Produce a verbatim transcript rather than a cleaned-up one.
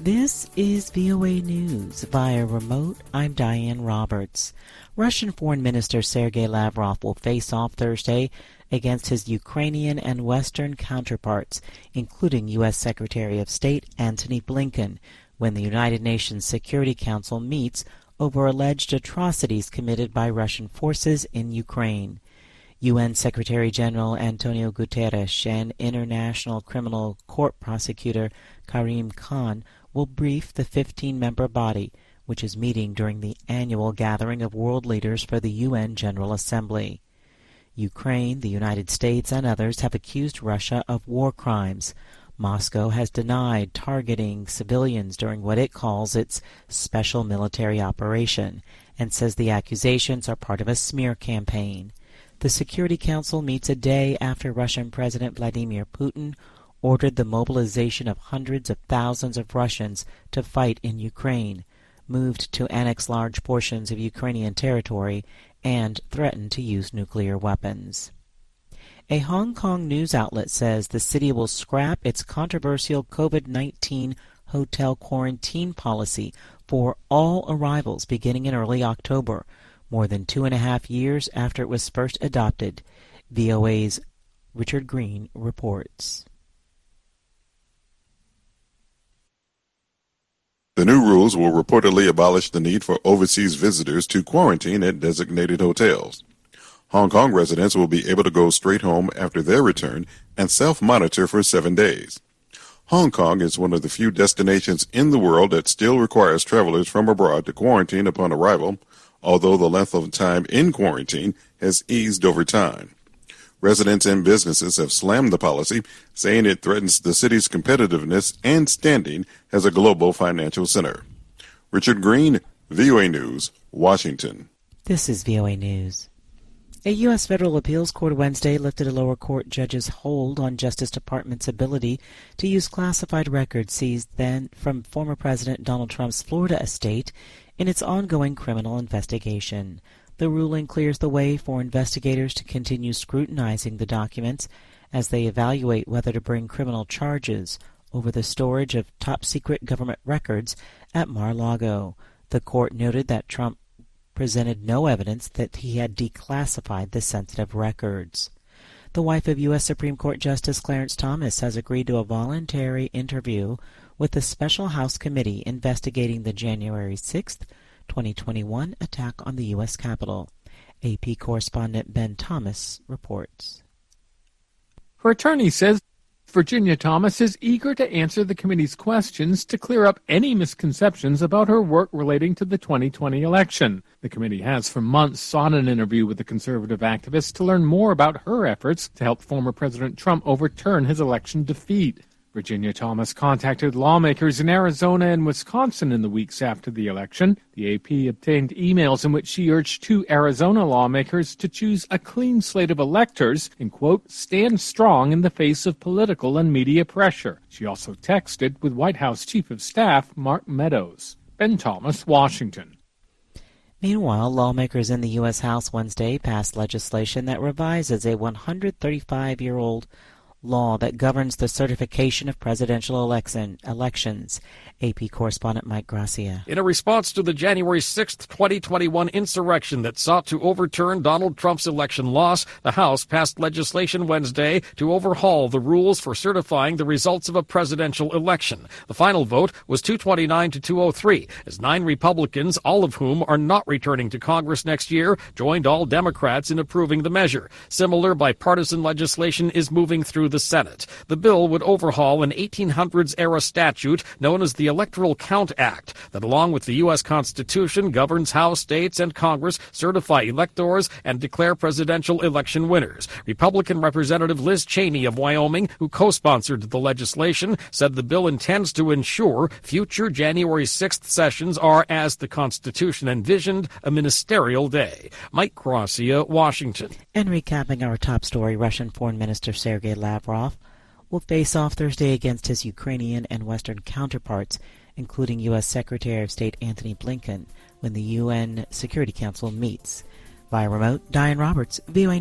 This is V O A News. Via remote, I'm Diane Roberts. Russian Foreign Minister Sergei Lavrov will face off Thursday against his Ukrainian and Western counterparts, including U S Secretary of State Antony Blinken, when the United Nations Security Council meets over alleged atrocities committed by Russian forces in Ukraine. U N Secretary-General Antonio Guterres and International Criminal Court prosecutor Karim Khan will brief the fifteen-member body, which is meeting during the annual gathering of world leaders for the U N General Assembly. Ukraine, the United States, and others have accused Russia of war crimes. Moscow has denied targeting civilians during what it calls its special military operation, and says the accusations are part of a smear campaign. The Security Council meets a day after Russian President Vladimir Putin ordered the mobilization of hundreds of thousands of Russians to fight in Ukraine, moved to annex large portions of Ukrainian territory, and threatened to use nuclear weapons. A Hong Kong news outlet says the city will scrap its controversial COVID nineteen hotel quarantine policy for all arrivals beginning in early October, more than two and a half years after it was first adopted. V O A's Richard Green reports. The new rules will reportedly abolish the need for overseas visitors to quarantine at designated hotels. Hong Kong residents will be able to go straight home after their return and self-monitor for seven days. Hong Kong is one of the few destinations in the world that still requires travelers from abroad to quarantine upon arrival, although the length of time in quarantine has eased over time. Residents and businesses have slammed the policy, saying it threatens the city's competitiveness and standing as a global financial center. Richard Green, V O A News, Washington. This is V O A News. A U S federal appeals court Wednesday lifted a lower court judge's hold on Justice Department's ability to use classified records seized then from former President Donald Trump's Florida estate in its ongoing criminal investigation. The ruling clears the way for investigators to continue scrutinizing the documents as they evaluate whether to bring criminal charges over the storage of top-secret government records at Mar-a-Lago. The court noted that Trump presented no evidence that he had declassified the sensitive records. The wife of U S Supreme Court Justice Clarence Thomas has agreed to a voluntary interview with the Special House Committee investigating the January sixth, twenty twenty-one attack on the U S Capitol. A P correspondent Ben Thomas reports. Her attorney says Virginia Thomas is eager to answer the committee's questions to clear up any misconceptions about her work relating to the twenty twenty election. The committee has for months sought an interview with the conservative activist to learn more about her efforts to help former President Trump overturn his election defeat. Virginia Thomas contacted lawmakers in Arizona and Wisconsin in the weeks after the election. The A P obtained emails in which she urged two Arizona lawmakers to choose a clean slate of electors and, quote, stand strong in the face of political and media pressure. She also texted with White House Chief of Staff Mark Meadows. Ben Thomas, Washington. Meanwhile, lawmakers in the U S House Wednesday passed legislation that revises a one hundred thirty-five-year-old law that governs the certification of presidential election elections. A P correspondent Mike Gracia. In a response to the January sixth, twenty twenty-one insurrection that sought to overturn Donald Trump's election loss, the House passed legislation Wednesday to overhaul the rules for certifying the results of a presidential election. The final vote was two twenty-nine to two oh three, as nine Republicans, all of whom are not returning to Congress next year, joined all Democrats in approving the measure. Similar bipartisan legislation is moving through the Senate. The bill would overhaul an eighteen hundreds-era statute known as the Electoral Count Act that, along with the U S Constitution, governs how states and Congress certify electors and declare presidential election winners. Republican Representative Liz Cheney of Wyoming, who co-sponsored the legislation, said the bill intends to ensure future January sixth sessions are, as the Constitution envisioned, a ministerial day. Mike Gracia, Washington. And recapping our top story, Russian Foreign Minister Sergei Lavrov will face off Thursday against his Ukrainian and Western counterparts, including U S Secretary of State Antony Blinken, when the U N Security Council meets. Via remote, Diane Roberts, V O A